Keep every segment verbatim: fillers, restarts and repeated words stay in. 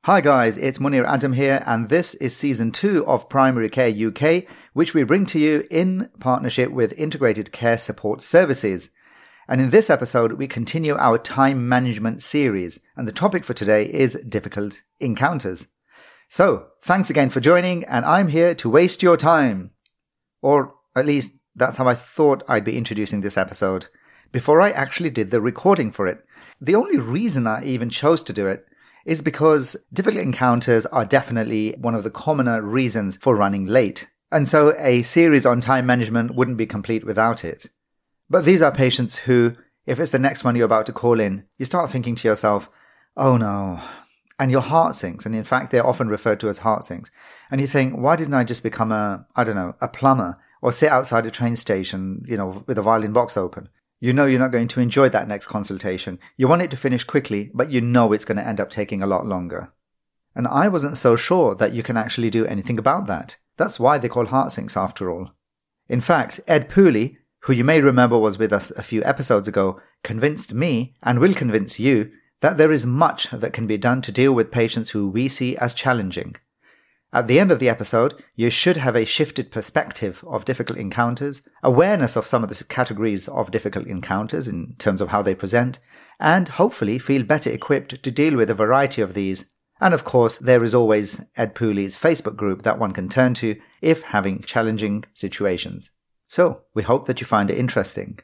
Hi guys, it's Munir Adam here, and this is Season two of Primary Care U K, which we bring to you in partnership with Integrated Care Support Services. And in this episode, we continue our time management series, and the topic for today is difficult encounters. So, thanks again for joining, and I'm here to waste your time. Or at least, that's how I thought I'd be introducing this episode, before I actually did the recording for it. The only reason I even chose to do it is because difficult encounters are definitely one of the commoner reasons for running late. And so a series on time management wouldn't be complete without it. But these are patients who, if it's the next one you're about to call in, you start thinking to yourself, oh no, and your heart sinks. And in fact, they're often referred to as heart sinks. And you think, why didn't I just become a, I don't know, a plumber or sit outside a train station, you know, with a violin box open? You know you're not going to enjoy that next consultation. You want it to finish quickly, but you know it's going to end up taking a lot longer. And I wasn't so sure that you can actually do anything about that. That's why they call heart sinks after all. In fact, Ed Pooley, who you may remember was with us a few episodes ago, convinced me, and will convince you, that there is much that can be done to deal with patients who we see as challenging. At the end of the episode, you should have a shifted perspective of difficult encounters, awareness of some of the categories of difficult encounters in terms of how they present, and hopefully feel better equipped to deal with a variety of these. And of course, there is always Ed Pooley's Facebook group that one can turn to if having challenging situations. So, we hope that you find it interesting.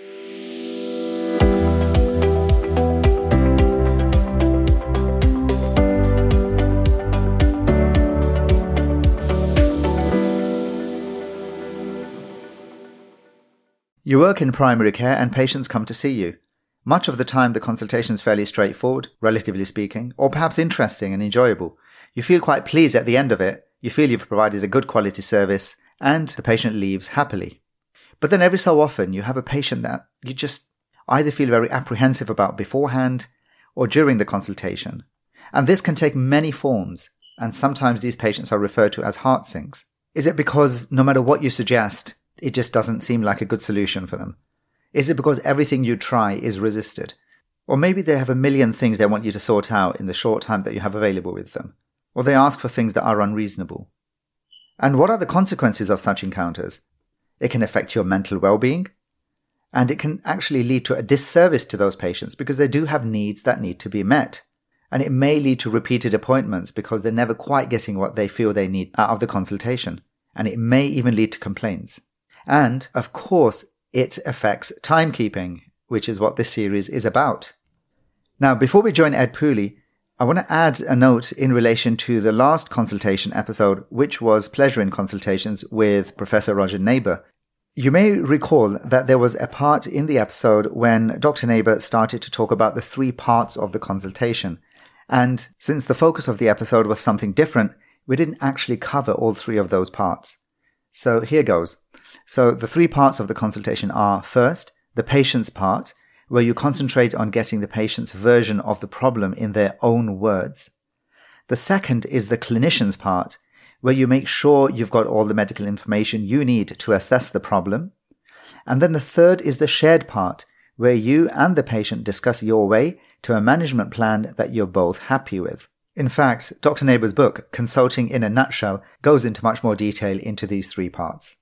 You work in primary care and patients come to see you. Much of the time the consultation is fairly straightforward, relatively speaking, or perhaps interesting and enjoyable. You feel quite pleased at the end of it, you feel you've provided a good quality service, and the patient leaves happily. But then every so often you have a patient that you just either feel very apprehensive about beforehand or during the consultation. And this can take many forms, and sometimes these patients are referred to as heart sinks. Is it because no matter what you suggest, it just doesn't seem like a good solution for them? Is it because everything you try is resisted? Or maybe they have a million things they want you to sort out in the short time that you have available with them. Or they ask for things that are unreasonable. And what are the consequences of such encounters? It can affect your mental well-being. And it can actually lead to a disservice to those patients because they do have needs that need to be met. And it may lead to repeated appointments because they're never quite getting what they feel they need out of the consultation. And it may even lead to complaints. And, of course, it affects timekeeping, which is what this series is about. Now, before we join Ed Pooley, I want to add a note in relation to the last consultation episode, which was Pleasure in Consultations with Professor Roger Neighbour. You may recall that there was a part in the episode when Doctor Neighbour started to talk about the three parts of the consultation. And since the focus of the episode was something different, we didn't actually cover all three of those parts. So here goes. So the three parts of the consultation are, first, the patient's part, where you concentrate on getting the patient's version of the problem in their own words. The second is the clinician's part, where you make sure you've got all the medical information you need to assess the problem. And then the third is the shared part, where you and the patient discuss your way to a management plan that you're both happy with. In fact, Doctor Neighbour's book, Consulting in a Nutshell, goes into much more detail into these three parts.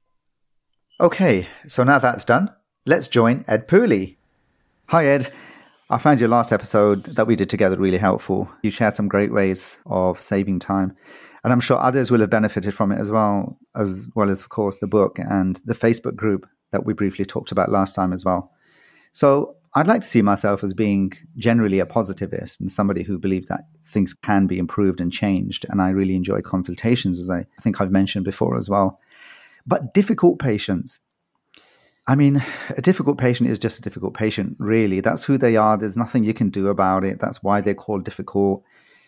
Okay, so now that's done, let's join Ed Pooley. Hi Ed, I found your last episode that we did together really helpful. You shared some great ways of saving time, and I'm sure others will have benefited from it as well, as well as, of course, the book and the Facebook group that we briefly talked about last time as well. So I'd like to see myself as being generally a positivist and somebody who believes that things can be improved and changed, and I really enjoy consultations, as I think I've mentioned before as well. But difficult patients, I mean, a difficult patient is just a difficult patient, really. That's who they are. There's nothing you can do about it. That's why they're called difficult.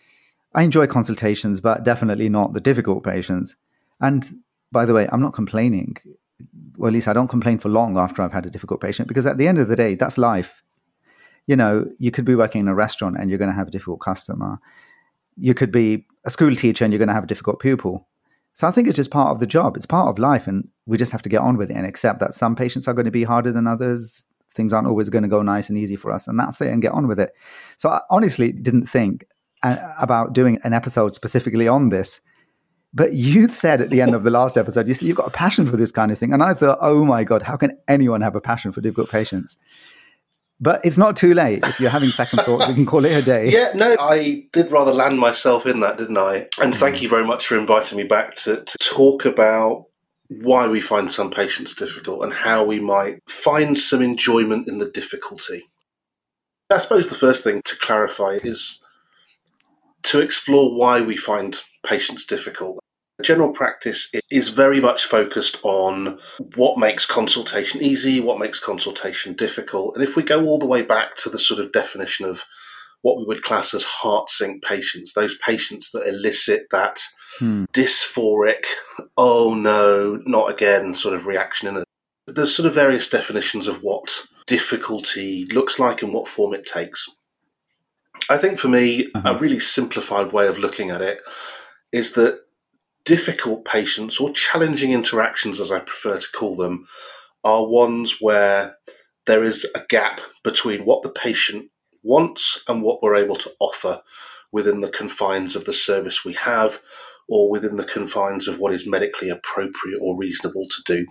I enjoy consultations, but definitely not the difficult patients. And by the way, I'm not complaining. Well, at least I don't complain for long after I've had a difficult patient, because at the end of the day, that's life. You know, you could be working in a restaurant and you're going to have a difficult customer. You could be a school teacher and you're going to have a difficult pupil. So I think it's just part of the job. It's part of life, and we just have to get on with it and accept that some patients are going to be harder than others. Things aren't always going to go nice and easy for us, and that's it, and get on with it. So I honestly didn't think uh, about doing an episode specifically on this. But you said at the end of the last episode, you said you've got a passion for this kind of thing. And I thought, oh my God, how can anyone have a passion for difficult patients? But it's not too late. If you're having second thoughts, we can call it a day. Yeah, no, I did rather land myself in that, didn't I? And thank you very much for inviting me back to, to talk about why we find some patients difficult and how we might find some enjoyment in the difficulty. I suppose the first thing to clarify is to explore why we find patients difficult. General practice is very much focused on what makes consultation easy, what makes consultation difficult. And if we go all the way back to the sort of definition of what we would class as heart sink patients, those patients that elicit that hmm. dysphoric, oh no, not again sort of reaction. In it. There's sort of various definitions of what difficulty looks like and what form it takes. I think for me, uh-huh. a really simplified way of looking at it is that difficult patients, or challenging interactions as I prefer to call them, are ones where there is a gap between what the patient wants and what we're able to offer within the confines of the service we have, or within the confines of what is medically appropriate or reasonable to do.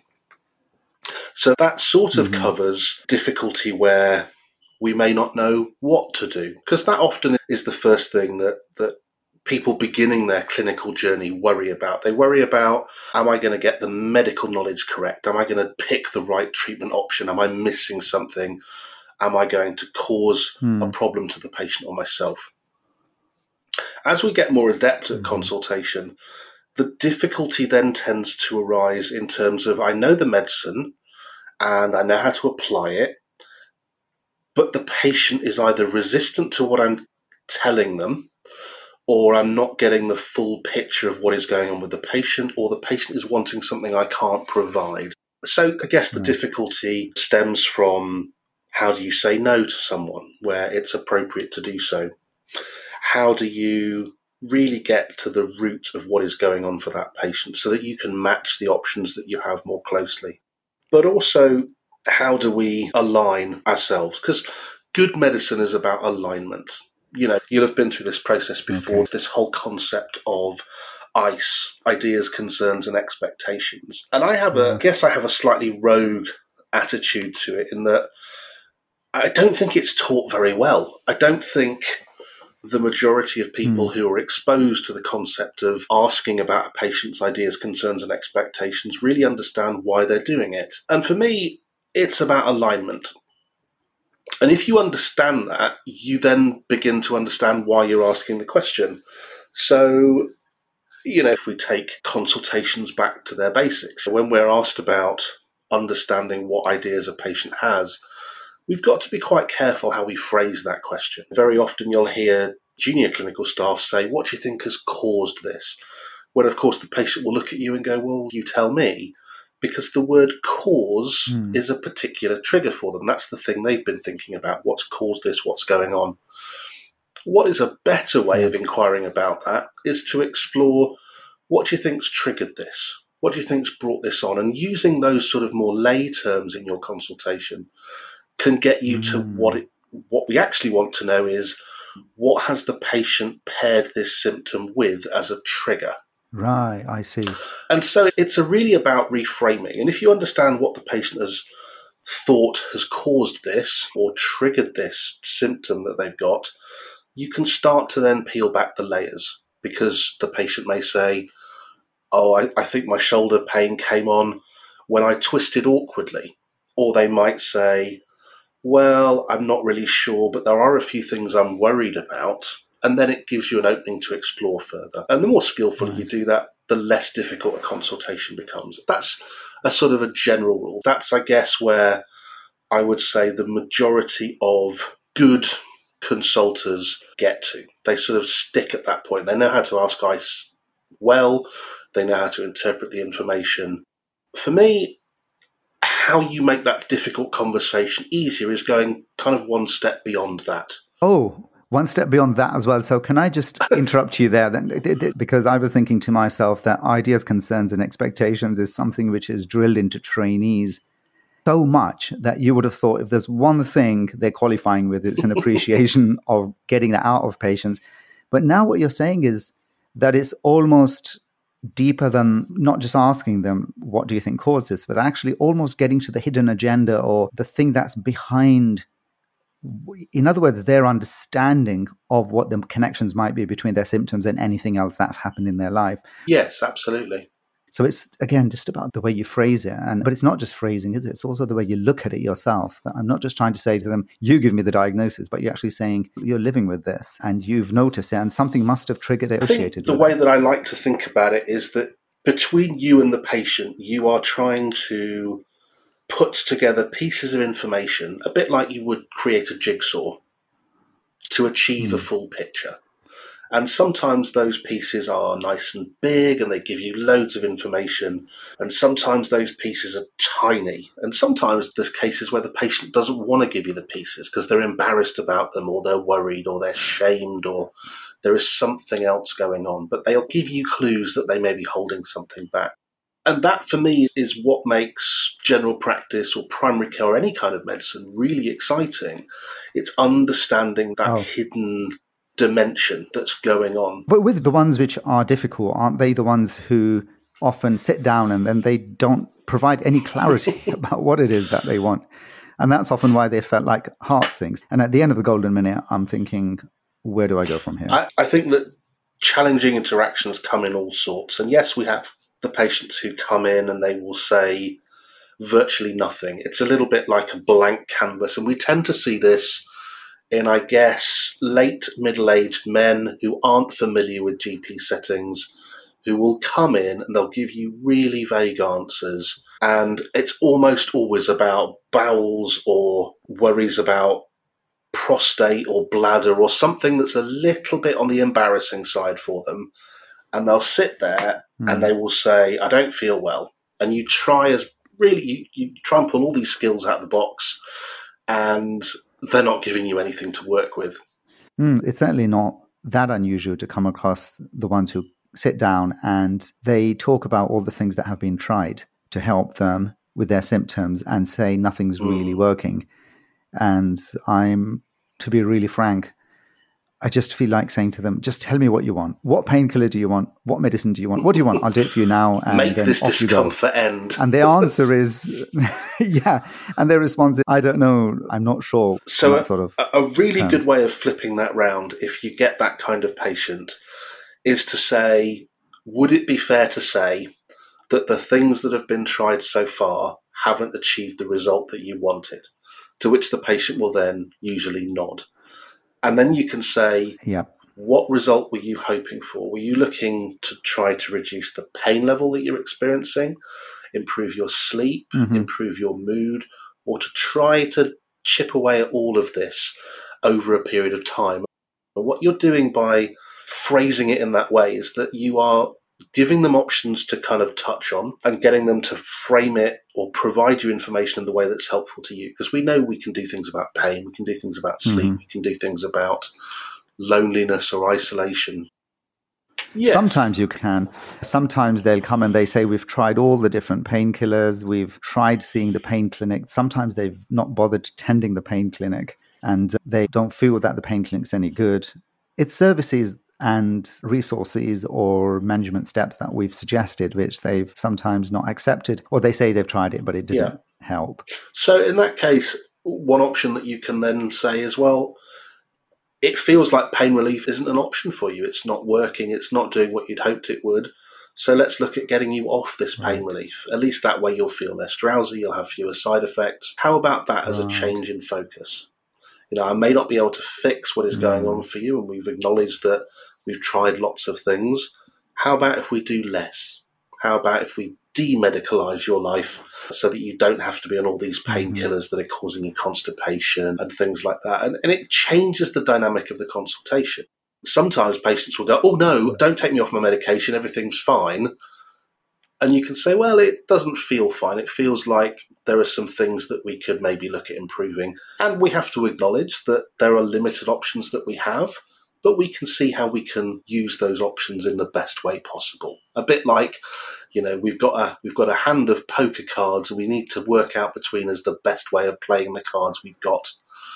So that sort of mm-hmm. covers difficulty where we may not know what to do, because that often is the first thing that, that people beginning their clinical journey worry about. They worry about, am I going to get the medical knowledge correct? Am I going to pick the right treatment option? Am I missing something? Am I going to cause hmm. a problem to the patient or myself? As we get more adept at consultation, the difficulty then tends to arise in terms of, I know the medicine and I know how to apply it, but the patient is either resistant to what I'm telling them, or I'm not getting the full picture of what is going on with the patient, or the patient is wanting something I can't provide. So I guess the mm. difficulty stems from, how do you say no to someone where it's appropriate to do so? How do you really get to the root of what is going on for that patient so that you can match the options that you have more closely? But also, how do we align ourselves? Because good medicine is about alignment. You know, you'll have been through this process before, okay. this whole concept of ICE, ideas, concerns, and expectations. And I have a, I guess I have a slightly rogue attitude to it in that I don't think it's taught very well. I don't think the majority of people mm. who are exposed to the concept of asking about a patient's ideas, concerns, and expectations really understand why they're doing it. And for me, it's about alignment. And if you understand that, you then begin to understand why you're asking the question. So, you know, if we take consultations back to their basics, when we're asked about understanding what ideas a patient has, we've got to be quite careful how we phrase that question. Very often you'll hear junior clinical staff say, what do you think has caused this? When, of course, the patient will look at you and go, well, you tell me. Because the word cause mm. is a particular trigger for them. That's the thing they've been thinking about. What's caused this? What's going on? What is a better way of inquiring about that is to explore, what do you think's triggered this? What do you think's brought this on? And using those sort of more lay terms in your consultation can get you mm. to what it, what we actually want to know is, what has the patient paired this symptom with as a trigger? Right, I see. And so it's a really about reframing. And if you understand what the patient has thought has caused this or triggered this symptom that they've got, you can start to then peel back the layers, because the patient may say, oh, I, I think my shoulder pain came on when I twisted awkwardly. Or they might say, well, I'm not really sure, but there are a few things I'm worried about. And then it gives you an opening to explore further. And the more skillfully right. you do that, the less difficult a consultation becomes. That's a sort of a general rule. That's, I guess, where I would say the majority of good consultants get to. They sort of stick at that point. They know how to ask ICE well. They know how to interpret the information. For me, how you make that difficult conversation easier is going kind of one step beyond that. Oh, one step beyond that as well. So can I just interrupt you there then? Because I was thinking to myself that ideas, concerns, and expectations is something which is drilled into trainees so much that you would have thought if there's one thing they're qualifying with, it's an appreciation of getting that out of patients. But now what you're saying is that it's almost deeper than not just asking them, what do you think caused this, but actually almost getting to the hidden agenda or the thing that's behind. In other words, their understanding of what the connections might be between their symptoms and anything else that's happened in their life. Yes, absolutely. So it's, again, just about the way you phrase it. And but it's not just phrasing, is it? It's also the way you look at it yourself. That I'm not just trying to say to them, you give me the diagnosis, but you're actually saying you're living with this and you've noticed it and something must have triggered it. I think the way that I like to think about it is that between you and the patient, you are trying to put together pieces of information, a bit like you would create a jigsaw to achieve mm. a full picture. And sometimes those pieces are nice and big and they give you loads of information. And sometimes those pieces are tiny. And sometimes there's cases where the patient doesn't want to give you the pieces because they're embarrassed about them or they're worried or they're shamed or there is something else going on. But they'll give you clues that they may be holding something back. And that, for me, is what makes general practice or primary care or any kind of medicine really exciting. It's understanding that oh. hidden dimension that's going on. But with the ones which are difficult, aren't they the ones who often sit down and then they don't provide any clarity about what it is that they want? And that's often why they felt like heart sinks. And at the end of the golden minute, I'm thinking, where do I go from here? I, I think that challenging interactions come in all sorts. And yes, we have the patients who come in and they will say virtually nothing. It's a little bit like a blank canvas. And we tend to see this in, I guess, late middle-aged men who aren't familiar with G P settings, who will come in and they'll give you really vague answers. And it's almost always about bowels or worries about prostate or bladder or something that's a little bit on the embarrassing side for them. And they'll sit there mm. and they will say, I don't feel well. And you try as really, you, you try and pull all these skills out of the box and they're not giving you anything to work with. Mm, it's certainly not that unusual to come across the ones who sit down and they talk about all the things that have been tried to help them with their symptoms and say nothing's mm. really working. And I'm, to be really frank, I just feel like saying to them, just tell me what you want. What painkiller do you want? What medicine do you want? What do you want? I'll do it for you now. And Make then this off discomfort end. And the answer is, yeah. And their response is, I don't know. I'm not sure. So a, sort of a really terms. good way of flipping that round, if you get that kind of patient, is to say, would it be fair to say that the things that have been tried so far haven't achieved the result that you wanted? To which the patient will then usually nod. And then you can say, yeah. what result were you hoping for? Were you looking to try to reduce the pain level that you're experiencing, improve your sleep, mm-hmm. improve your mood, or to try to chip away at all of this over a period of time? And what you're doing by phrasing it in that way is that you are giving them options to kind of touch on and getting them to frame it or provide you information in the way that's helpful to you. Because we know we can do things about pain, we can do things about sleep, mm-hmm. we can do things about loneliness or isolation. Yes. Sometimes you can. Sometimes they'll come and they say, we've tried all the different painkillers, we've tried seeing the pain clinic. Sometimes they've not bothered attending the pain clinic and they don't feel that the pain clinic's any good. It's services and resources or management steps that we've suggested, which they've sometimes not accepted, or they say they've tried it, but it didn't yeah. help. So in that case, one option that you can then say is, well, it feels like pain relief isn't an option for you. It's not working. It's not doing what you'd hoped it would. So let's look at getting you off this pain right. relief. At least that way you'll feel less drowsy. You'll have fewer side effects. How about that as right. a change in focus? You know, I may not be able to fix what is mm. going on for you, and we've acknowledged that we've tried lots of things. How about if we do less? How about if we de-medicalise your life so that you don't have to be on all these painkillers mm-hmm. that are causing you constipation and things like that? And, and it changes the dynamic of the consultation. Sometimes patients will go, oh, no, don't take me off my medication. Everything's fine. And you can say, well, it doesn't feel fine. It feels like there are some things that we could maybe look at improving. And we have to acknowledge that there are limited options that we have, but we can see how we can use those options in the best way possible. A bit like, you know, we've got a we've got a hand of poker cards and we need to work out between us the best way of playing the cards we've got.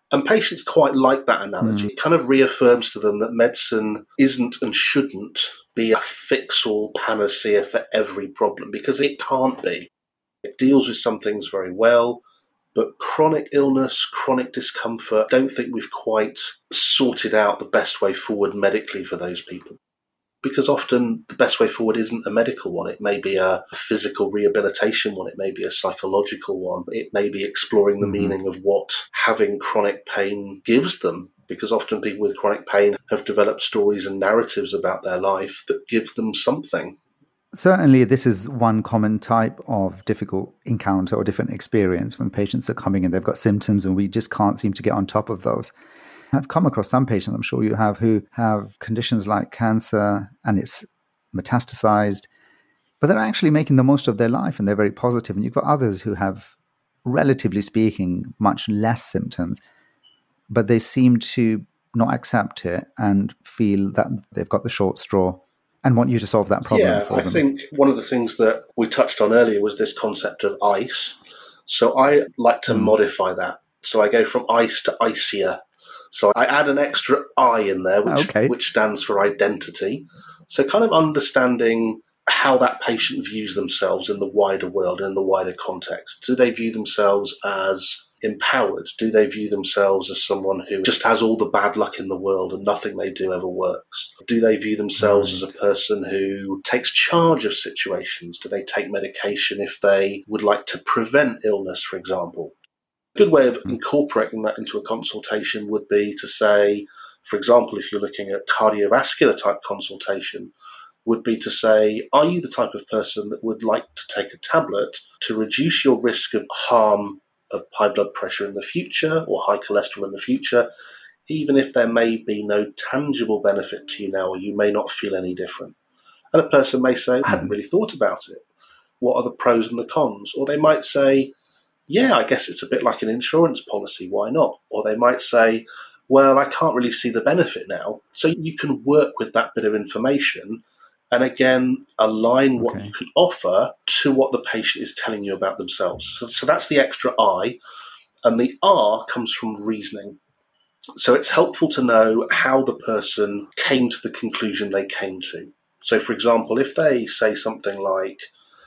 And patients quite like that analogy. Mm. It kind of reaffirms to them that medicine isn't and shouldn't be a fix-all panacea for every problem, because it can't be. It deals with some things very well, but chronic illness, chronic discomfort, I don't think we've quite sorted out the best way forward medically for those people. Because often the best way forward isn't a medical one. It may be a physical rehabilitation one. It may be a psychological one. It may be exploring the mm-hmm. meaning of what having chronic pain gives them. Because often people with chronic pain have developed stories and narratives about their life that give them something. Certainly, this is one common type of difficult encounter or different experience when patients are coming in, they've got symptoms and we just can't seem to get on top of those. I've come across some patients, I'm sure you have, who have conditions like cancer and it's metastasized, but they're actually making the most of their life and they're very positive. And you've got others who have, relatively speaking, much less symptoms, but they seem to not accept it and feel that they've got the short straw and want you to solve that problem yeah, for them. I think one of the things that we touched on earlier was this concept of ice. So I like to mm. modify that. So I go from ice to icier. So I add an extra I in there, which okay. which stands for identity. So kind of understanding how that patient views themselves in the wider world, in the wider context. Do they view themselves as empowered? Do they view themselves as someone who just has all the bad luck in the world and nothing they do ever works? Do they view themselves right. as a person who takes charge of situations? Do they take medication if they would like to prevent illness, for example? A good way of incorporating that into a consultation would be to say, for example, if you're looking at cardiovascular type consultation, would be to say, are you the type of person that would like to take a tablet to reduce your risk of harm of high blood pressure in the future or high cholesterol in the future, even if there may be no tangible benefit to you now or you may not feel any different? And a person may say, I hadn't really thought about it. What are the pros and the cons? Or they might say, yeah, I guess it's a bit like an insurance policy. Why not? Or they might say, well, I can't really see the benefit now. So you can work with that bit of information and, again, align okay. what you can offer to what the patient is telling you about themselves. So, so that's the extra I. And the R comes from reasoning. So it's helpful to know how the person came to the conclusion they came to. So, for example, if they say something like,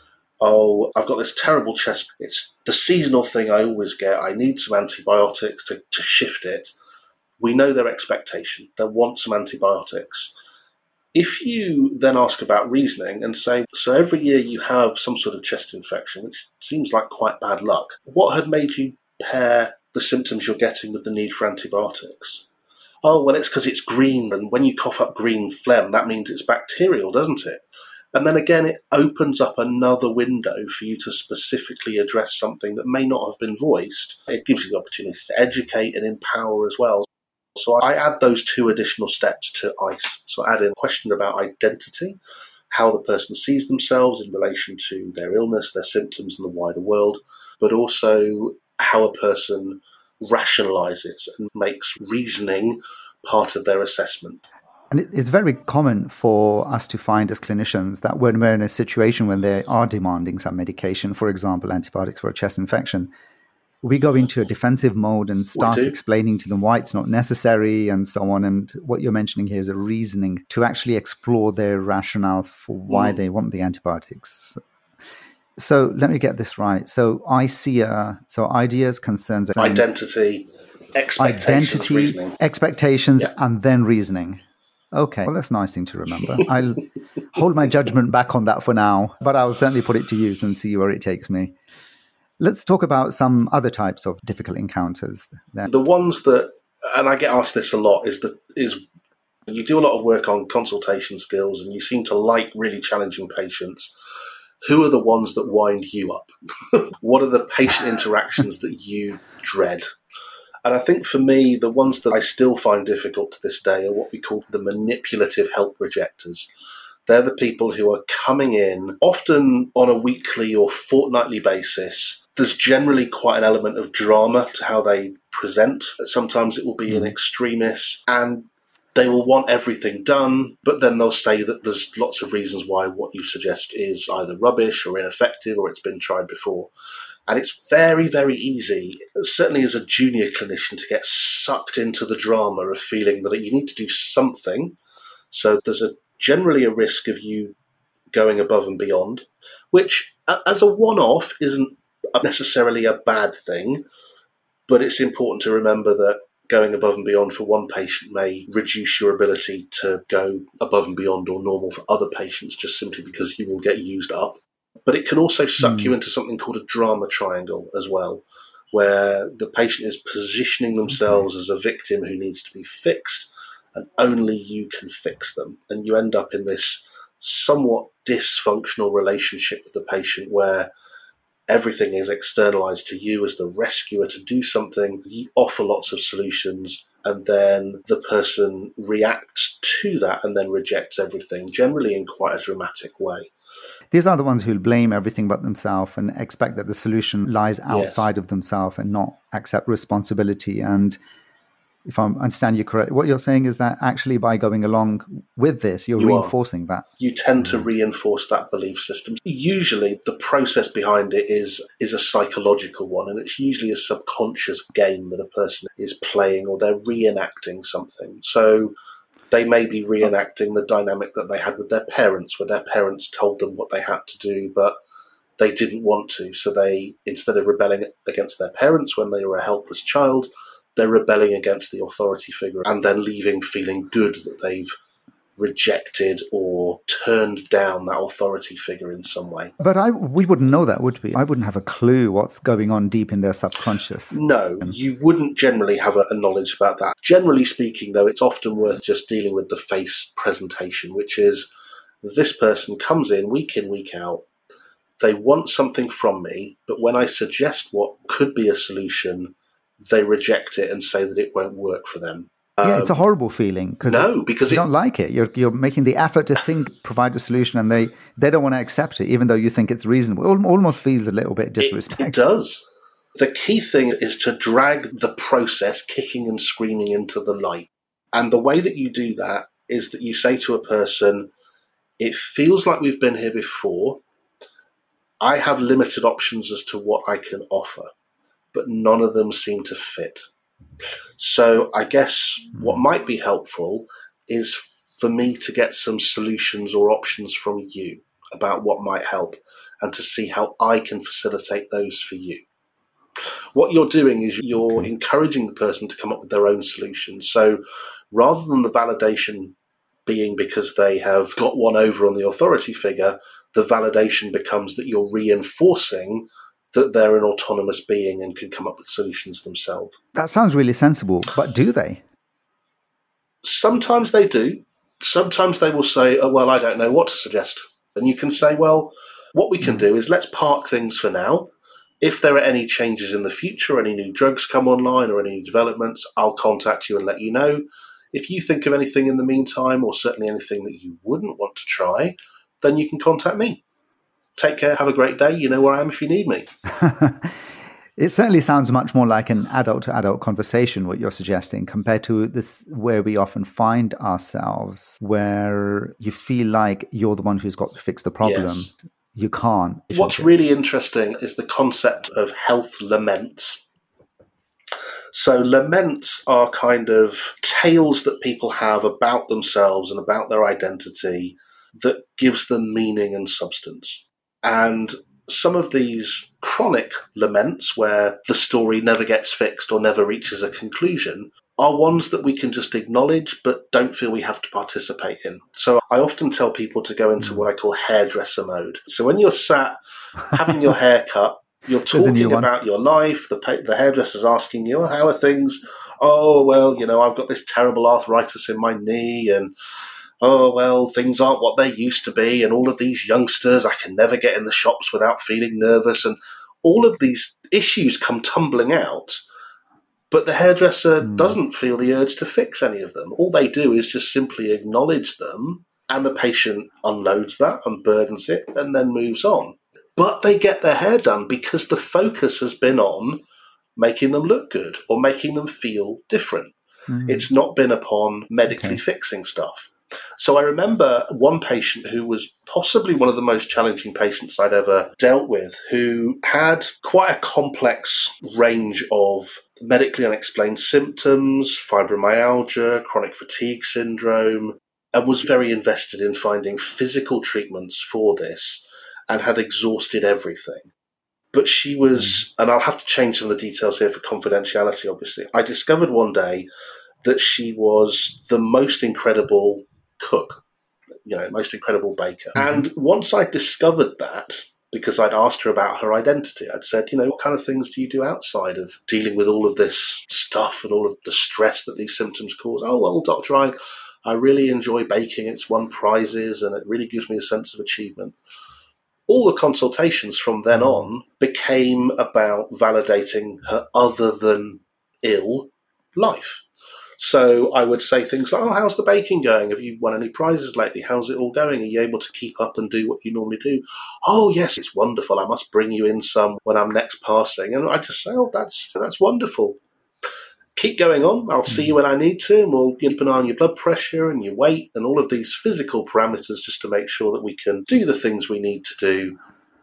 oh, I've got this terrible chest. It's the seasonal thing I always get. I need some antibiotics to, to shift it. We know their expectation. They want some antibiotics. If you then ask about reasoning and say, so every year you have some sort of chest infection, which seems like quite bad luck, what had made you pair the symptoms you're getting with the need for antibiotics? Oh, well, it's because it's green, and when you cough up green phlegm, that means it's bacterial, doesn't it? And then again, it opens up another window for you to specifically address something that may not have been voiced. It gives you the opportunity to educate and empower as well. So I add those two additional steps to ICE. So I add in a question about identity, how the person sees themselves in relation to their illness, their symptoms, and the wider world, but also how a person rationalizes and makes reasoning part of their assessment. And it's very common for us to find as clinicians that when we're in a situation when they are demanding some medication, for example, antibiotics for a chest infection, we go into a defensive mode and start explaining to them why it's not necessary and so on. And what you're mentioning here is a reasoning to actually explore their rationale for why mm. they want the antibiotics. So let me get this right. So I see a, so ideas, concerns, identity, expectations, identity, reasoning. expectations, yeah. and then reasoning. Okay, well, that's a nice thing to remember. I'll hold my judgment back on that for now, but I'll certainly put it to use and see where it takes me. Let's talk about some other types of difficult encounters. Then. The ones that, and I get asked this a lot, is that is you do a lot of work on consultation skills and you seem to like really challenging patients. Who are the ones that wind you up? What are the patient interactions that you dread? And I think for me, the ones that I still find difficult to this day are what we call the manipulative help rejectors. They're the people who are coming in, often on a weekly or fortnightly basis. There's generally quite an element of drama to how they present. Sometimes it will be in extremis, and they will want everything done, but then they'll say that there's lots of reasons why what you suggest is either rubbish or ineffective or it's been tried before. And it's very, very easy, certainly as a junior clinician, to get sucked into the drama of feeling that you need to do something. So there's a generally a risk of you going above and beyond, which as a one-off isn't necessarily a bad thing, but it's important to remember that going above and beyond for one patient may reduce your ability to go above and beyond or normal for other patients just simply because you will get used up. But it can also suck mm. you into something called a drama triangle as well, where the patient is positioning themselves okay. as a victim who needs to be fixed, and only you can fix them. And you end up in this somewhat dysfunctional relationship with the patient where everything is externalized to you as the rescuer to do something. You offer lots of solutions, and then the person reacts to that and then rejects everything, generally in quite a dramatic way. These are the ones who'll blame everything but themselves and expect that the solution lies outside yes. of themselves and not accept responsibility. And if I understand you correctly, what you're saying is that actually by going along with this, you're you reinforcing are. that. You tend to reinforce that belief system. Usually the process behind it is, is a psychological one, and it's usually a subconscious game that a person is playing, or they're reenacting something. So they may be reenacting the dynamic that they had with their parents, where their parents told them what they had to do, but they didn't want to. So they, instead of rebelling against their parents when they were a helpless child, they're rebelling against the authority figure and then leaving feeling good that they've rejected or turned down that authority figure in some way. But I, we wouldn't know that, would we? I wouldn't have a clue what's going on deep in their subconscious. No, you wouldn't generally have a, a knowledge about that. Generally speaking, though, it's often worth just dealing with the face presentation, which is this person comes in week in, week out. They want something from me, but when I suggest what could be a solution, they reject it and say that it won't work for them. Yeah, it's a horrible feeling because no, because you it, don't like it. You're you're making the effort to think, provide a solution, and they, they don't want to accept it, even though you think it's reasonable. It almost feels a little bit disrespectful. It, it does. The key thing is to drag the process kicking and screaming into the light. And the way that you do that is that you say to a person, it feels like we've been here before. I have limited options as to what I can offer, but none of them seem to fit. So I guess what might be helpful is for me to get some solutions or options from you about what might help and to see how I can facilitate those for you. What you're doing is you're okay. encouraging the person to come up with their own solutions. So rather than the validation being because they have got one over on the authority figure, the validation becomes that you're reinforcing that they're an autonomous being and can come up with solutions themselves. That sounds really sensible, but do they? Sometimes they do. Sometimes they will say, oh, well, I don't know what to suggest. And you can say, well, what we can do is let's park things for now. If there are any changes in the future, any new drugs come online or any new developments, I'll contact you and let you know. If you think of anything in the meantime, or certainly anything that you wouldn't want to try, then you can contact me. Take care, have a great day. You know where I am if you need me. It certainly sounds much more like an adult-to-adult conversation, what you're suggesting, compared to this where we often find ourselves, where you feel like you're the one who's got to fix the problem. Yes. You can't. What's really interesting is the concept of health laments. So laments are kind of tales that people have about themselves and about their identity that gives them meaning and substance. And some of these chronic laments, where the story never gets fixed or never reaches a conclusion, are ones that we can just acknowledge but don't feel we have to participate in. So I often tell people to go into what I call hairdresser mode. So when you're sat having your hair cut, you're talking about your life, the, the hairdresser's asking you, oh, how are things? Oh, well, you know, I've got this terrible arthritis in my knee, and oh, well, things aren't what they used to be, and all of these youngsters, I can never get in the shops without feeling nervous, and all of these issues come tumbling out, but the hairdresser mm. doesn't feel the urge to fix any of them. All they do is just simply acknowledge them, and the patient unloads that, unburdens it, and then moves on. But they get their hair done because the focus has been on making them look good or making them feel different. Mm. It's not been upon medically okay. fixing stuff. So I remember one patient who was possibly one of the most challenging patients I'd ever dealt with, who had quite a complex range of medically unexplained symptoms, fibromyalgia, chronic fatigue syndrome, and was very invested in finding physical treatments for this and had exhausted everything. But she was, and I'll have to change some of the details here for confidentiality, obviously. I discovered one day that she was the most incredible cook, you know, most incredible baker. Mm-hmm. And once I discovered that, because I'd asked her about her identity, I'd said, you know, what kind of things do you do outside of dealing with all of this stuff and all of the stress that these symptoms cause? Oh, well, doctor, I, I really enjoy baking. It's won prizes and it really gives me a sense of achievement. All the consultations from then on became about validating her other than ill life. So I would say things like, oh, how's the baking going? Have you won any prizes lately? How's it all going? Are you able to keep up and do what you normally do? Oh, yes, it's wonderful. I must bring you in some when I'm next passing. And I just say, oh, that's that's wonderful. Keep going on. I'll see you when I need to, and we'll keep an eye on your blood pressure and your weight and all of these physical parameters just to make sure that we can do the things we need to do.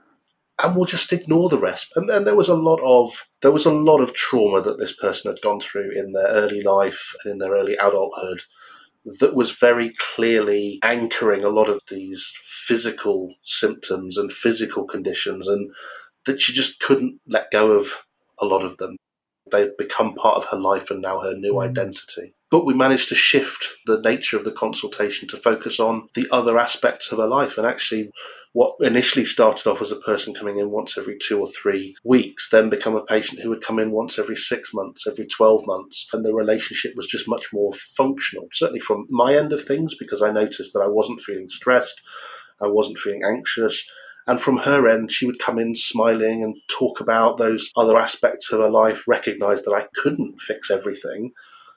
And we'll just ignore the rest. And then there was a lot of there was a lot of trauma that this person had gone through in their early life and in their early adulthood that was very clearly anchoring a lot of these physical symptoms and physical conditions, and that she just couldn't let go of a lot of them. They'd become part of her life and now her new identity. But we managed to shift the nature of the consultation to focus on the other aspects of her life. And actually, what initially started off as a person coming in once every two or three weeks, then become a patient who would come in once every six months, every twelve months. And the relationship was just much more functional, certainly from my end of things, because I noticed that I wasn't feeling stressed, I wasn't feeling anxious. And from her end, she would come in smiling and talk about those other aspects of her life, recognise that I couldn't fix everything.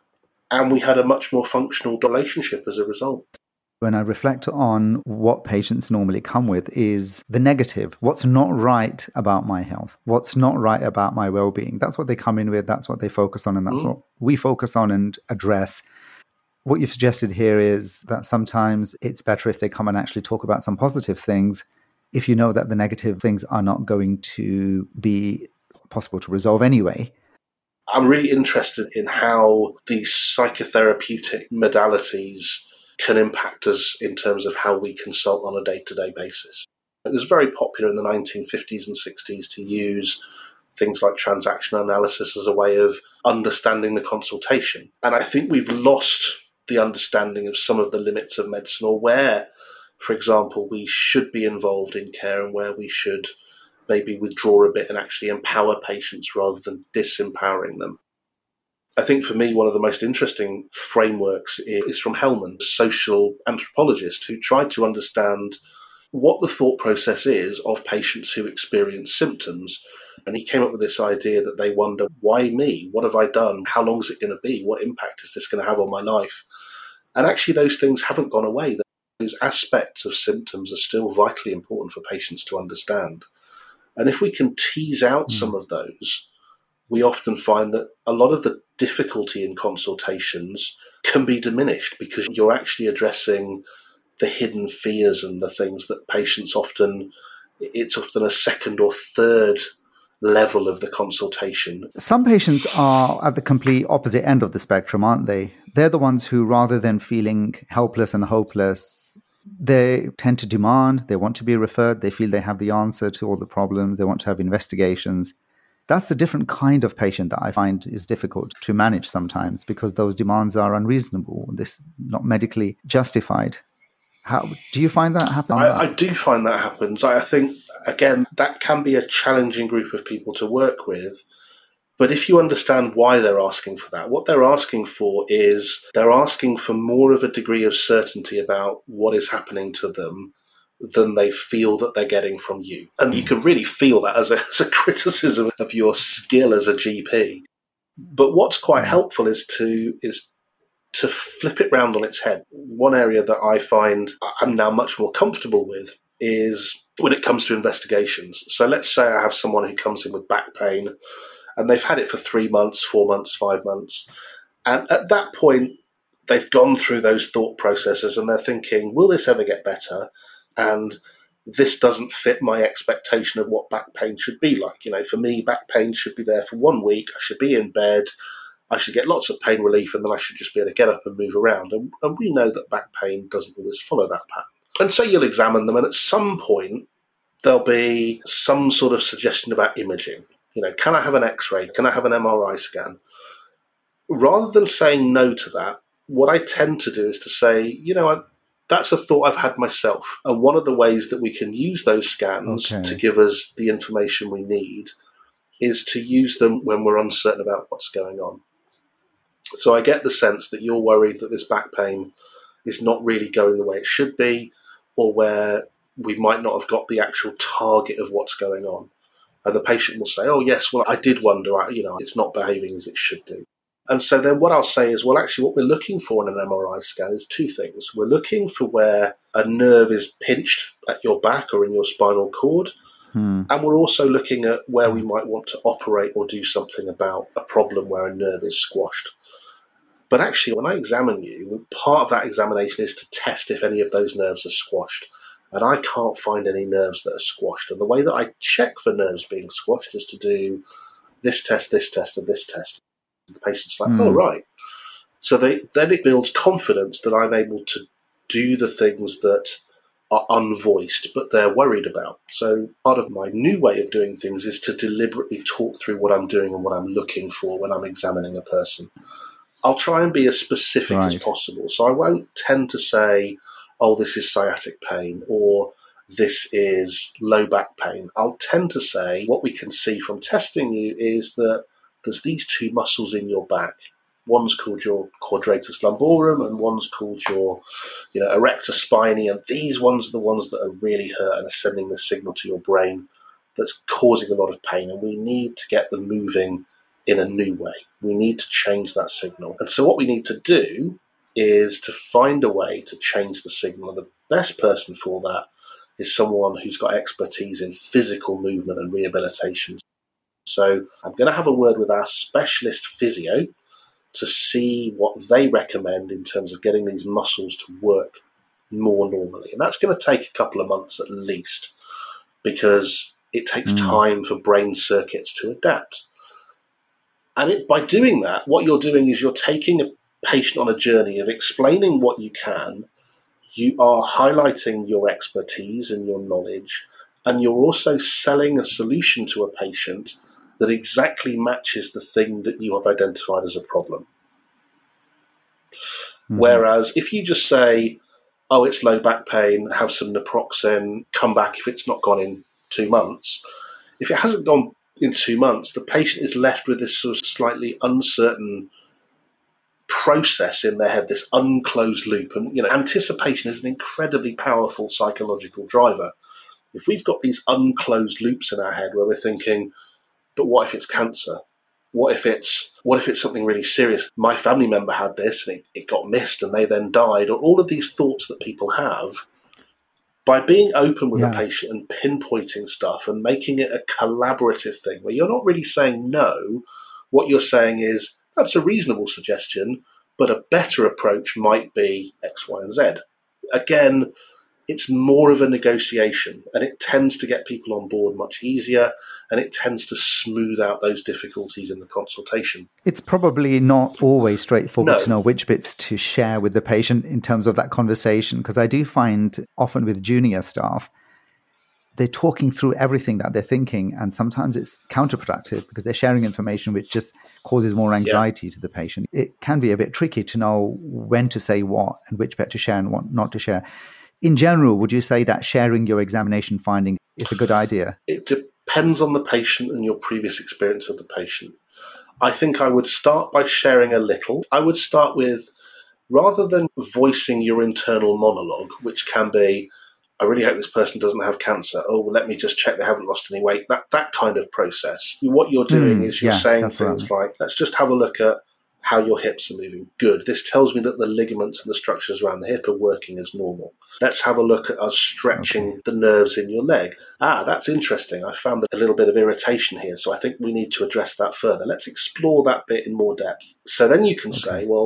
And we had a much more functional relationship as a result. When I reflect on what patients normally come with is the negative. What's not right about my health? What's not right about my well-being? That's what they come in with. That's what they focus on. And that's mm. what we focus on and address. What you've suggested here is that sometimes it's better if they come and actually talk about some positive things, if you know that the negative things are not going to be possible to resolve anyway. I'm really interested in how these psychotherapeutic modalities can impact us in terms of how we consult on a day-to-day basis. It was very popular in the nineteen fifties and sixties to use things like transactional analysis as a way of understanding the consultation. And I think we've lost the understanding of some of the limits of medicine, or where, for example, we should be involved in care and where we should maybe withdraw a bit and actually empower patients rather than disempowering them. I think for me, one of the most interesting frameworks is from Hellman, a social anthropologist who tried to understand what the thought process is of patients who experience symptoms. And he came up with this idea that they wonder, why me? What have I done? How long is it going to be? What impact is this going to have on my life? And actually, those things haven't gone away. Those aspects of symptoms are still vitally important for patients to understand. And if we can tease out mm. some of those, we often find that a lot of the difficulty in consultations can be diminished because you're actually addressing the hidden fears and the things that patients often, it's often a second or third level of the consultation. Some patients are at the complete opposite end of the spectrum, aren't they? They're the ones who, rather than feeling helpless and hopeless, they tend to demand, they want to be referred, they feel they have the answer to all the problems, they want to have investigations. That's a different kind of patient that I find is difficult to manage sometimes because those demands are unreasonable, this not medically justified. How do you find that happen? I, I do find that happens. I think, again, that can be a challenging group of people to work with. But if you understand why they're asking for that, what they're asking for is they're asking for more of a degree of certainty about what is happening to them than they feel that they're getting from you. And you can really feel that as a, as a criticism of your skill as a G P. But what's quite helpful is to is to flip it round on its head. One area that I find I'm now much more comfortable with is when it comes to investigations. So let's say I have someone who comes in with back pain and they've had it for three months, four months, five months. And at that point, they've gone through those thought processes and they're thinking, will this ever get better? And this doesn't fit my expectation of what back pain should be like. You know, for me, back pain should be there for one week. I should be in bed. I should get lots of pain relief, and then I should just be able to get up and move around. And, and we know that back pain doesn't always follow that pattern. And so you'll examine them, and at some point, there'll be some sort of suggestion about imaging. You know, can I have an X-ray? Can I have an M R I scan? Rather than saying no to that, what I tend to do is to say, you know, I, that's a thought I've had myself. And one of the ways that we can use those scans okay. to give us the information we need is to use them when we're uncertain about what's going on. So I get the sense that you're worried that this back pain is not really going the way it should be, or where we might not have got the actual target of what's going on. And the patient will say, oh, yes, well, I did wonder, you know, it's not behaving as it should do. And so then what I'll say is, well, actually, what we're looking for in an M R I scan is two things. We're looking for where a nerve is pinched at your back or in your spinal cord. Hmm. And we're also looking at where we might want to operate or do something about a problem where a nerve is squashed. But actually, when I examine you, part of that examination is to test if any of those nerves are squashed. And I can't find any nerves that are squashed. And the way that I check for nerves being squashed is to do this test, this test, and this test. The patient's like, mm. oh, right. So they, then it builds confidence that I'm able to do the things that are unvoiced, but they're worried about. So part of my new way of doing things is to deliberately talk through what I'm doing and what I'm looking for when I'm examining a person. I'll try and be as specific right. as possible. So I won't tend to say, oh, this is sciatic pain, or this is low back pain. I'll tend to say what we can see from testing you is that there's these two muscles in your back. One's called your quadratus lumborum and one's called your, you know, erector spinae. And these ones are the ones that are really hurt and are sending the signal to your brain that's causing a lot of pain. And we need to get them moving in a new way. We need to change that signal. And so what we need to do is to find a way to change the signal. And the best person for that is someone who's got expertise in physical movement and rehabilitation. So I'm going to have a word with our specialist physio to see what they recommend in terms of getting these muscles to work more normally. And that's going to take a couple of months at least, because it takes mm. time for brain circuits to adapt. And it, by doing that, what you're doing is you're taking a patient on a journey of explaining what you can. You are highlighting your expertise and your knowledge, and you're also selling a solution to a patient that exactly matches the thing that you have identified as a problem. Mm-hmm. Whereas if you just say, oh, it's low back pain, have some naproxen, come back if it's not gone in two months. If it hasn't gone in two months, the patient is left with this sort of slightly uncertain process in their head, this unclosed loop. And, you know, anticipation is an incredibly powerful psychological driver. If we've got these unclosed loops in our head where we're thinking, but what if it's cancer? What if it's what if it's something really serious? My family member had this and it, it got missed and they then died. Or all of these thoughts that people have, by being open with yeah. a patient and pinpointing stuff and making it a collaborative thing where you're not really saying no, what you're saying is, that's a reasonable suggestion, but a better approach might be X, Y, and Z. Again, it's more of a negotiation, and it tends to get people on board much easier, and it tends to smooth out those difficulties in the consultation. It's probably not always straightforward no. to know which bits to share with the patient in terms of that conversation, because I do find often with junior staff, they're talking through everything that they're thinking, and sometimes it's counterproductive because they're sharing information which just causes more anxiety yeah. to the patient. It can be a bit tricky to know when to say what and which bit to share and what not to share. In general, would you say that sharing your examination finding is a good idea? It depends on the patient and your previous experience of the patient. I think I would start by sharing a little. I would start with, rather than voicing your internal monologue, which can be, I really hope this person doesn't have cancer. Oh, well, let me just check they haven't lost any weight. That that kind of process. What you're doing mm, is you're yeah, saying things right. like, let's just have a look at how your hips are moving. Good. This tells me that the ligaments and the structures around the hip are working as normal. Let's have a look at us stretching okay. the nerves in your leg. Ah, that's interesting. I found a little bit of irritation here, so I think we need to address that further. Let's explore that bit in more depth. So then you can okay. say, well,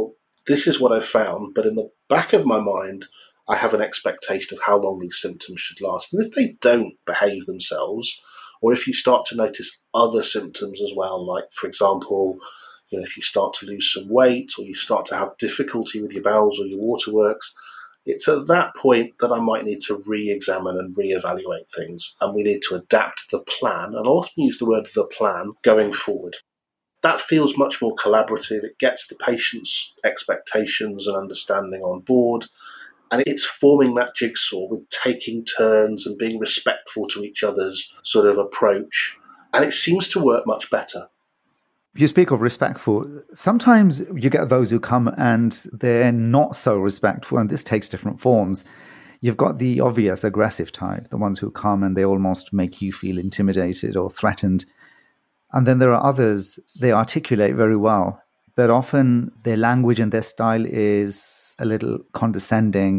this is what I've found, but in the back of my mind, I have an expectation of how long these symptoms should last. And if they don't behave themselves, or if you start to notice other symptoms as well, like, for example, you know, if you start to lose some weight or you start to have difficulty with your bowels or your waterworks, it's at that point that I might need to re-examine and re-evaluate things. And we need to adapt the plan, and I'll often use the word the plan, going forward. That feels much more collaborative. It gets the patient's expectations and understanding on board. And it's forming that jigsaw with taking turns and being respectful to each other's sort of approach. And it seems to work much better. You speak of respectful. Sometimes you get those who come and they're not so respectful, and this takes different forms. You've got the obvious aggressive type, the ones who come and they almost make you feel intimidated or threatened. And then there are others, they articulate very well, but often their language and their style is a little condescending.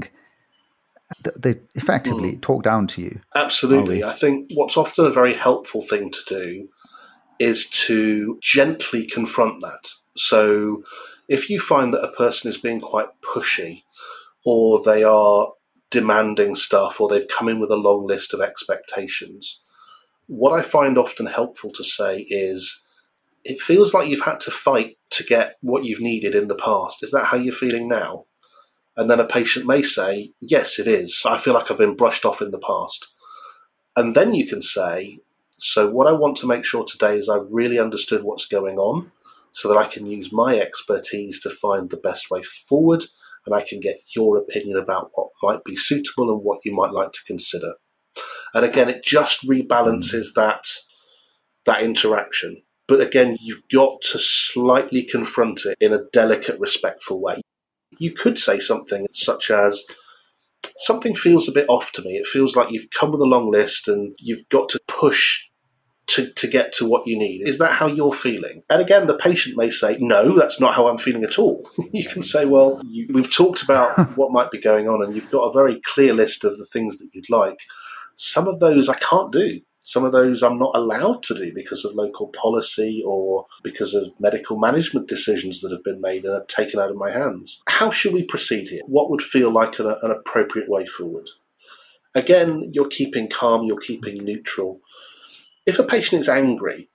They effectively mm. talk down to you. Absolutely. I think what's often a very helpful thing to do is to gently confront that. So if you find that a person is being quite pushy, or they are demanding stuff, or they've come in with a long list of expectations, what I find often helpful to say is, it feels like you've had to fight to get what you've needed in the past. Is that how you're feeling now? And then a patient may say, yes, it is. I feel like I've been brushed off in the past. And then you can say, so what I want to make sure today is I really understood what's going on so that I can use my expertise to find the best way forward, and I can get your opinion about what might be suitable and what you might like to consider. And again, it just rebalances that, that interaction. But again, you've got to slightly confront it in a delicate, respectful way. You could say something such as, something feels a bit off to me. It feels like you've come with a long list and you've got to push to, to get to what you need. Is that how you're feeling? And again, the patient may say, no, that's not how I'm feeling at all. You can say, well, you, we've talked about what might be going on and you've got a very clear list of the things that you'd like. Some of those I can't do. Some of those I'm not allowed to do because of local policy or because of medical management decisions that have been made and are taken out of my hands. How should we proceed here? What would feel like an, an appropriate way forward? Again, you're keeping calm, you're keeping neutral. If a patient is angry,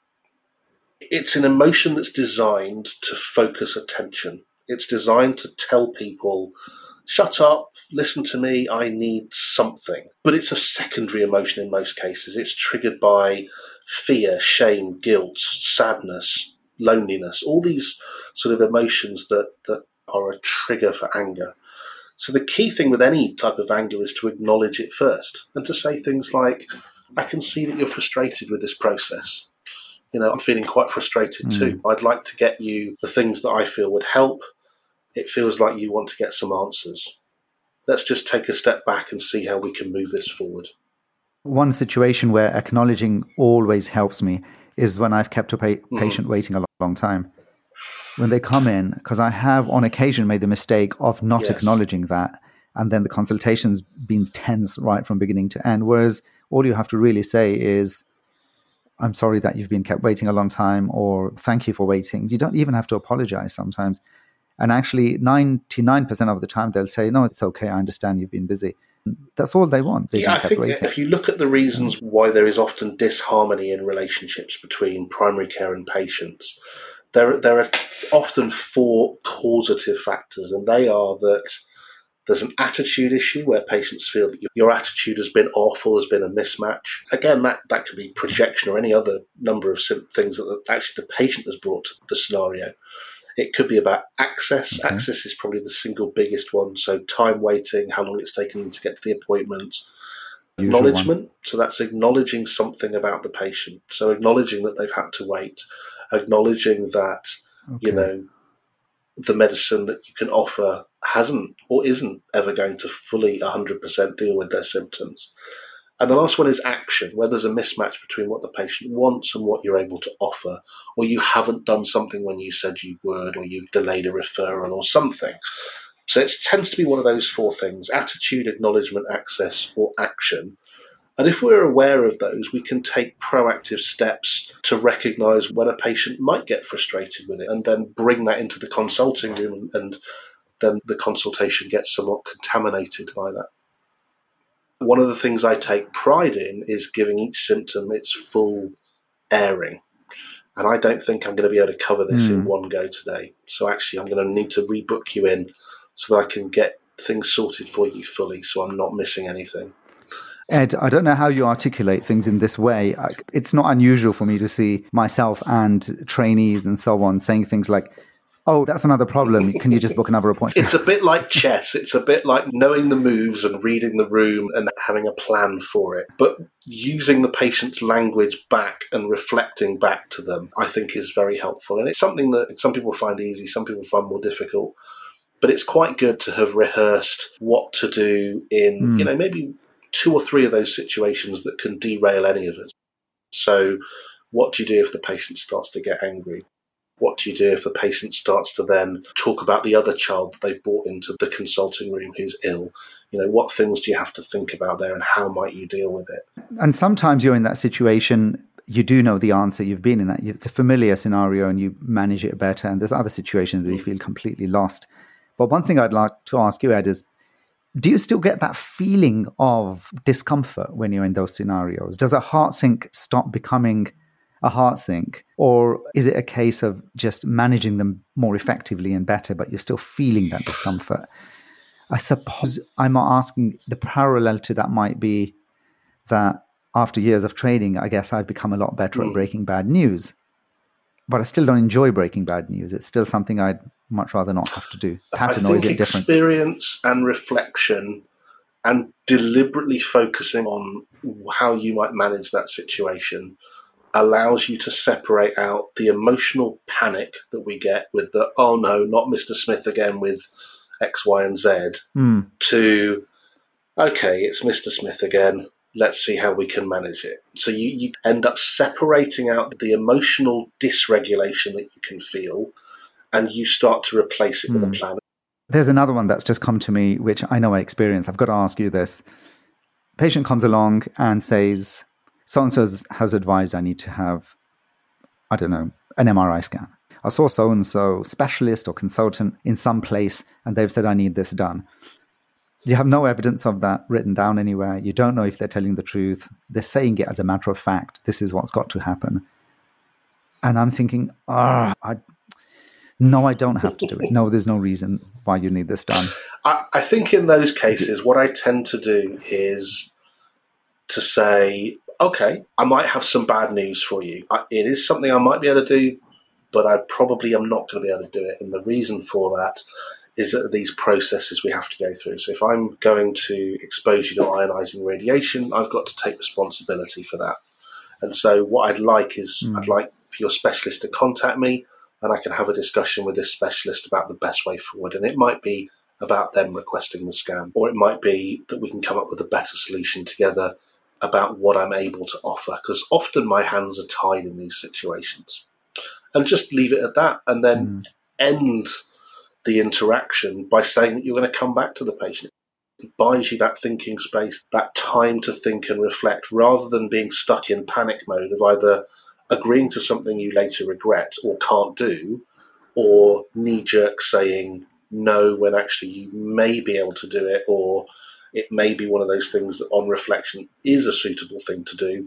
it's an emotion that's designed to focus attention. It's designed to tell people, shut up, listen to me, I need something. But it's a secondary emotion in most cases. It's triggered by fear, shame, guilt, sadness, loneliness, all these sort of emotions that, that are a trigger for anger. So the key thing with any type of anger is to acknowledge it first and to say things like, I can see that you're frustrated with this process. You know, I'm feeling quite frustrated mm. too. I'd like to get you the things that I feel would help. It feels like you want to get some answers. Let's just take a step back and see how we can move this forward. One situation where acknowledging always helps me is when I've kept a pa- mm. patient waiting a long, long time. When they come in, because I have on occasion made the mistake of not yes. acknowledging that, and then the consultation's been tense right from beginning to end, whereas all you have to really say is, I'm sorry that you've been kept waiting a long time, or thank you for waiting. You don't even have to apologize sometimes. And actually, ninety-nine percent of the time, they'll say, no, it's okay, I understand you've been busy. That's all they want. They've yeah, I think waiting. If you look at the reasons why there is often disharmony in relationships between primary care and patients, there, there are often four causative factors, and they are that there's an attitude issue where patients feel that your attitude has been off or there's been a mismatch. Again, that, that could be projection or any other number of things that actually the patient has brought to the scenario. It could be about access. Okay. Access is probably the single biggest one. So time waiting, how long it's taken to get to the appointment. Usual Acknowledgement. One. So that's acknowledging something about the patient. So acknowledging that they've had to wait. Acknowledging that, okay. you know, the medicine that you can offer hasn't or isn't ever going to fully one hundred percent deal with their symptoms. And the last one is action, where there's a mismatch between what the patient wants and what you're able to offer, or you haven't done something when you said you would, or you've delayed a referral or something. So it tends to be one of those four things: attitude, acknowledgement, access, or action. And if we're aware of those, we can take proactive steps to recognise when a patient might get frustrated with it and then bring that into the consulting room and, and then the consultation gets somewhat contaminated by that. One of the things I take pride in is giving each symptom its full airing. And I don't think I'm going to be able to cover this mm. in one go today. So actually, I'm going to need to rebook you in so that I can get things sorted for you fully, so I'm not missing anything. Ed, I don't know how you articulate things in this way. It's not unusual for me to see myself and trainees and so on saying things like, oh, that's another problem. Can you just book another appointment? It's a bit like chess. It's a bit like knowing the moves and reading the room and having a plan for it. But using the patient's language back and reflecting back to them, I think is very helpful. And it's something that some people find easy, some people find more difficult. But it's quite good to have rehearsed what to do in, mm. you know, maybe two or three of those situations that can derail any of it. So what do you do if the patient starts to get angry? What do you do if the patient starts to then talk about the other child that they've brought into the consulting room who's ill? You know, what things do you have to think about there and how might you deal with it? And sometimes you're in that situation, you do know the answer, you've been in that. It's a familiar scenario and you manage it better. And there's other situations where you feel completely lost. But one thing I'd like to ask you, Ed, is do you still get that feeling of discomfort when you're in those scenarios? Does a heart sync stop becoming a heart sync? Or is it a case of just managing them more effectively and better, but you're still feeling that discomfort? I suppose I'm asking, the parallel to that might be that after years of training, I guess I've become a lot better mm. at breaking bad news. But I still don't enjoy breaking bad news. It's still something I'd much rather not have to do. Pattern, I think experience and reflection and deliberately focusing on how you might manage that situation allows you to separate out the emotional panic that we get with the, oh no, not Mister Smith again with X, Y, and Z, mm. to, okay, it's Mister Smith again. Let's see how we can manage it. So you, you end up separating out the emotional dysregulation that you can feel, and you start to replace it mm. with a plan. There's another one that's just come to me, which I know I experience. I've got to ask you this. Patient comes along and says, so-and-so has advised I need to have, I don't know, an M R I scan. I saw so-and-so specialist or consultant in some place, and they've said I need this done. You have no evidence of that written down anywhere. You don't know if they're telling the truth. They're saying it as a matter of fact. This is what's got to happen. And I'm thinking, ah, oh, I, no, I don't have to do it. No, there's no reason why you need this done. I, I think in those cases, what I tend to do is to say, okay, I might have some bad news for you. I, it is something I might be able to do, but I probably am not going to be able to do it. And the reason for that is that these processes we have to go through. So if I'm going to expose you to ionizing radiation, I've got to take responsibility for that. And so what I'd like is mm. I'd like for your specialist to contact me, and I can have a discussion with this specialist about the best way forward. And it might be about them requesting the scan, or it might be that we can come up with a better solution together about what I'm able to offer, because often my hands are tied in these situations. And just leave it at that, and then mm. end the interaction by saying that you're going to come back to the patient. It buys you that thinking space, that time to think and reflect, rather than being stuck in panic mode of either agreeing to something you later regret or can't do, or knee-jerk saying no when actually you may be able to do it, or it may be one of those things that on reflection is a suitable thing to do,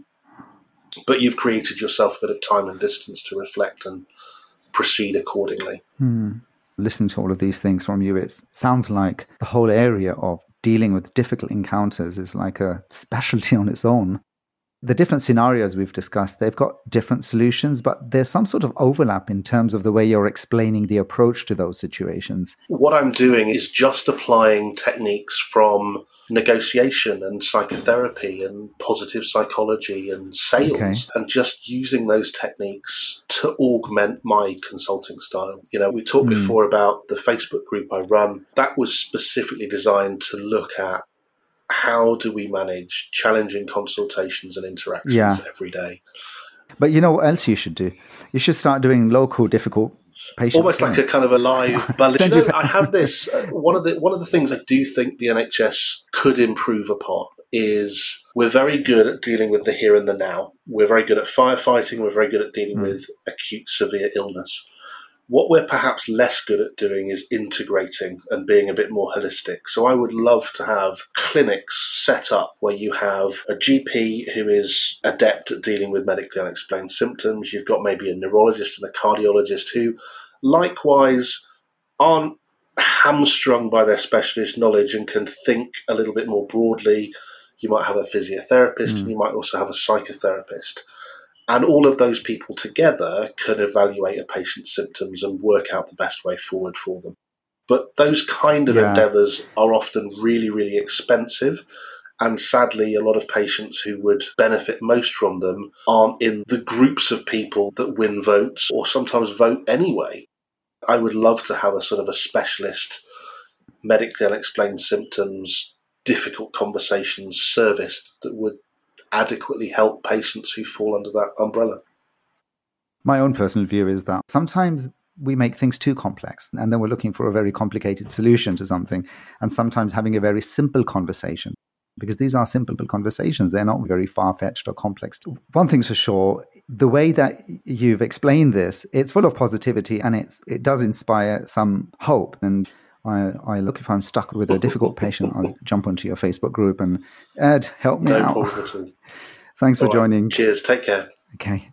but you've created yourself a bit of time and distance to reflect and proceed accordingly. Hmm. Listening to all of these things from you, it sounds like the whole area of dealing with difficult encounters is like a specialty on its own. The different scenarios we've discussed, they've got different solutions, but there's some sort of overlap in terms of the way you're explaining the approach to those situations. What I'm doing is just applying techniques from negotiation and psychotherapy and positive psychology and sales, okay. and just using those techniques to augment my consulting style. You know, we talked mm. before about the Facebook group I run. That was specifically designed to look at how do we manage challenging consultations and interactions yeah. every day. But you know what else you should do? You should start doing local difficult patients. Almost like a kind of a live bullet. You know, I have this, uh, one of the one of the things I do think the N H S could improve upon is we're very good at dealing with the here and the now. We're very good at firefighting. We're very good at dealing mm. with acute severe illness. What we're perhaps less good at doing is integrating and being a bit more holistic. So I would love to have clinics set up where you have a G P who is adept at dealing with medically unexplained symptoms. You've got maybe a neurologist and a cardiologist who likewise aren't hamstrung by their specialist knowledge and can think a little bit more broadly. You might have a physiotherapist mm. and you might also have a psychotherapist. And all of those people together can evaluate a patient's symptoms and work out the best way forward for them. But those kind of yeah. endeavours are often really, really expensive. And sadly, a lot of patients who would benefit most from them aren't in the groups of people that win votes or sometimes vote anyway. I would love to have a sort of a specialist medically unexplained symptoms, difficult conversations service that would adequately help patients who fall under that umbrella. My own personal view is that sometimes we make things too complex and then we're looking for a very complicated solution to something, and sometimes having a very simple conversation, because these are simple conversations. They're not very far-fetched or complex. One thing's for sure, the way that you've explained this, it's full of positivity and it's, it does inspire some hope. And I, I look, if I'm stuck with a difficult patient, I'll jump onto your Facebook group and, Ed, help me no out. No problem at all. Thanks all for right. joining. Cheers. Take care. Okay.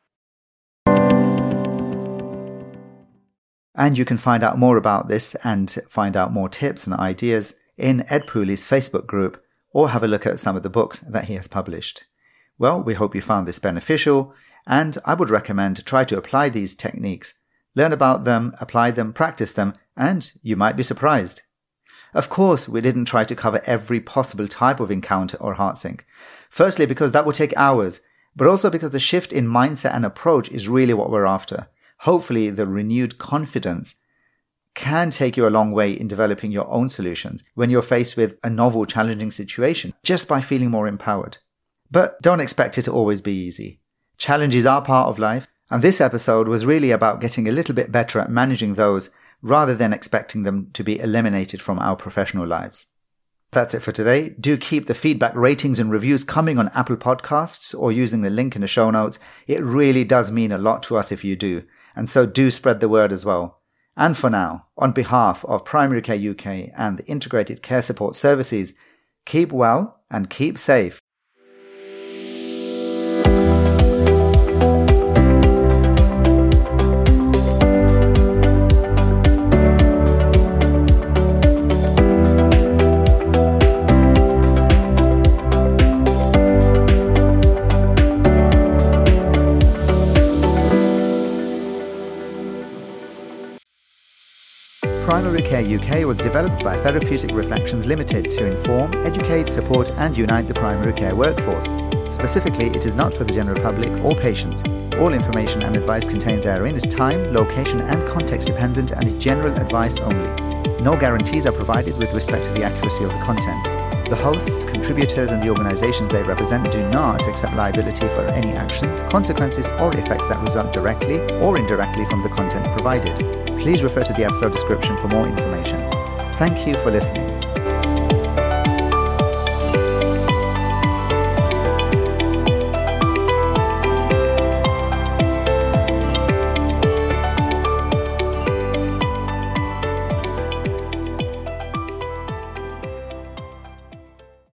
And you can find out more about this and find out more tips and ideas in Ed Pooley's Facebook group, or have a look at some of the books that he has published. Well, we hope you found this beneficial, and I would recommend to try to apply these techniques. Learn about them, apply them, practice them, and you might be surprised. Of course, we didn't try to cover every possible type of encounter or heart sync. Firstly, because that would take hours, but also because the shift in mindset and approach is really what we're after. Hopefully, the renewed confidence can take you a long way in developing your own solutions when you're faced with a novel, challenging situation, just by feeling more empowered. But don't expect it to always be easy. Challenges are part of life, and this episode was really about getting a little bit better at managing those rather than expecting them to be eliminated from our professional lives. That's it for today. Do keep the feedback, ratings and reviews coming on Apple Podcasts or using the link in the show notes. It really does mean a lot to us if you do, and so do spread the word as well. And for now, on behalf of Primary Care U K and the Integrated Care Support Services, keep well and keep safe. Primary Care U K was developed by Therapeutic Reflections Limited to inform, educate, support and unite the primary care workforce. Specifically, it is not for the general public or patients. All information and advice contained therein is time, location and context dependent and is general advice only. No guarantees are provided with respect to the accuracy of the content. The hosts, contributors and the organizations they represent do not accept liability for any actions, consequences or effects that result directly or indirectly from the content provided. Please refer to the episode description for more information. Thank you for listening.